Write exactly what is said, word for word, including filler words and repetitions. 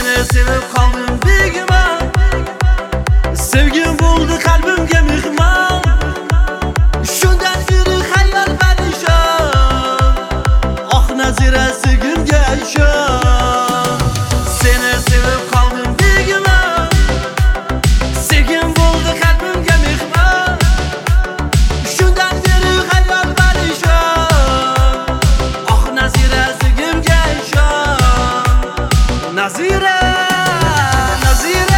Seni sevib qoldim begimon, sevgim bo'ldi qalbimga mehmon. Shundan beri xayol parishon, oh Nazira sevgimga ishon. Seni sevib qoldim begimon, sevgim bo'ldi qalbimga mehmon. Shundan beri xayol parishon, oh Nazira sevgimga ishon. Nazira, Nazira